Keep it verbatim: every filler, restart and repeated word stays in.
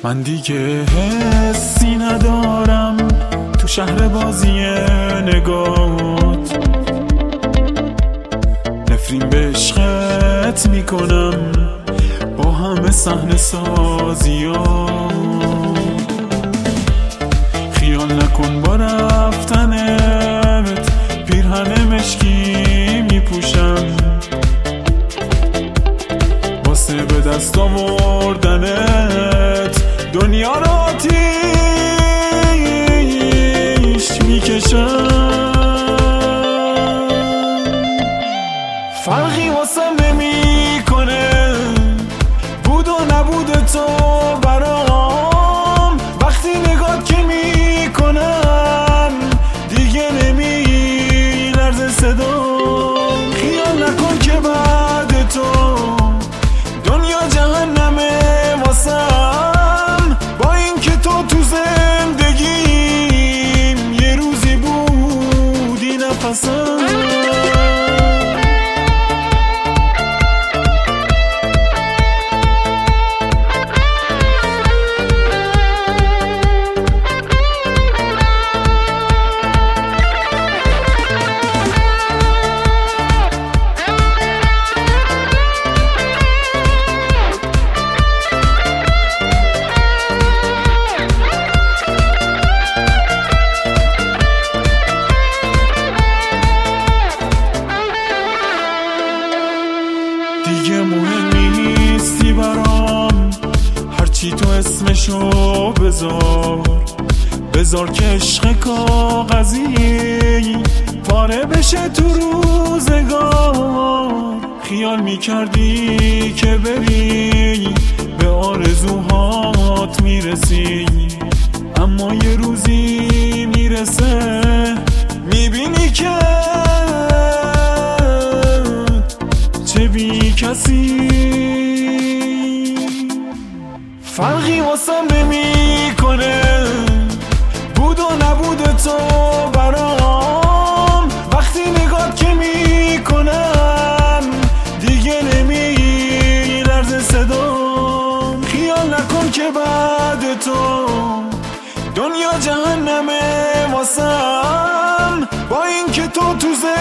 من دیگه حسی ندارم تو شهر بازی نگات، نفرین به عشقت میکنم با همه صحنه سازی ها. خیال نکن با رفتنت پیرهن مشکی میپوشم، واسه به دست آوردنت دنیا رو آتیش میکشم. فرقی واسم نمیکنه بود و نبود تو برام، وقتی نگات که میکنم دیگه نمیلرزه صدام. خیال نکن که بعد تو دنیا جهنمه واسم، با این که تو تو زندگیم یه روزی بودی نفسم. دیگه مهم نیستی برام، هرچی تو اسمشو بذار بذار که عشق کاغذی پاره بشه تو روزگار. خیال میکردی که بری به آرزوهات میرسی، اما یه روزی میرسه میبینی که چه بی کسی. فرقی واسم نمیکنه بود و نبود تو برام، وقتی نگات که میکنم دیگه نمیلرزه صدام. خیال نکن که بعد تو دنیا جهنمه واسم، با این که تو تو